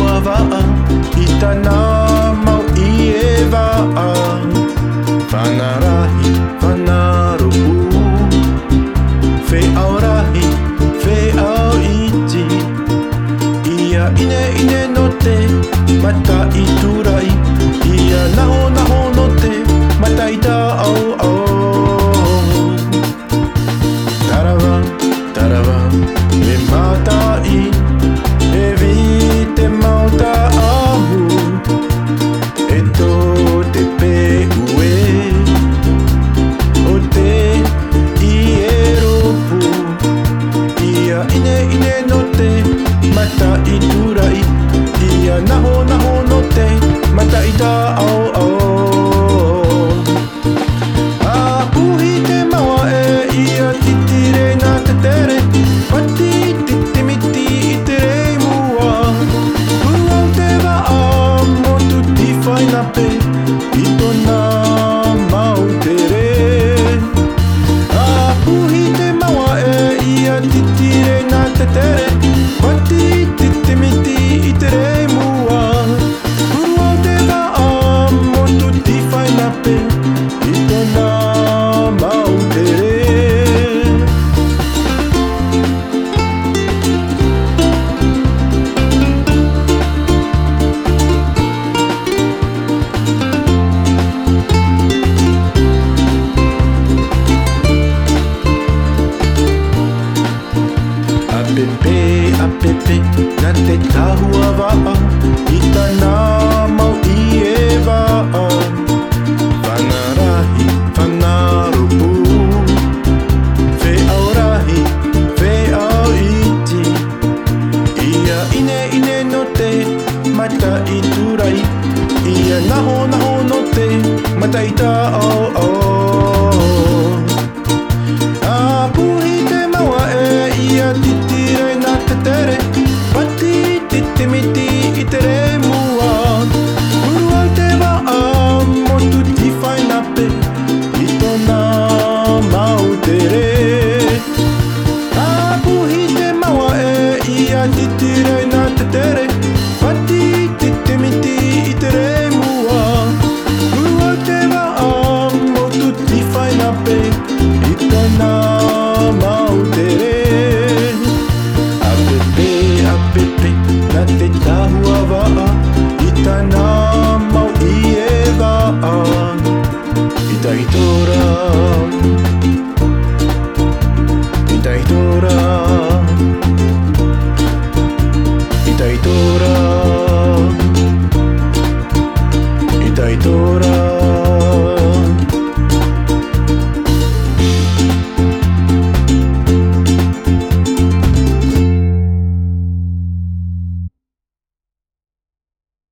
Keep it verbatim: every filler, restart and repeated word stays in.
tahua wa'a I tāna mau I e wa'a Whanarahi, whanaropu Whe au rahi, whe au iti Ia ine ine no te mata I turai Ia naho naho no te mata I tā au au Tarawa, tarawa, me mata I E vi te mauta ahu E tō te pe ue O te I e ropu Ia ine ine no te mata I turai Ia naho naho no te mata I tā au au A uhi te maua e ia titire nā te tere Pati titi miti I te rei mua Puau te wa'a mo tuti whainape I tōna mau te re A uhi te maua e ia titire nā te tere Pati titi miti I te rei mua Puau te wa'a mo tuti whainape I tōna mau te re Apepe, apepe, nā te tahua wa'a I tāna mau I e wa'a Whanarahi, whanaropu Whe au rahi, whe au iti Ia ine ine no te mata I turai Ia naho naho no te mata I tā au au A puhi te maua e ia titire nā te tere Pati titi miti I te re mua Urua te wa'a mo tuti whainape I tōna mau te re A puhi te maua e ia titire nā te tere Pati titi miti I te re mua Urua te wa'a mo tuti whainape I tōna mau te re Apepe, apepe, nā te tahua wa'a I tāna mau I e wa'a I tā I tōra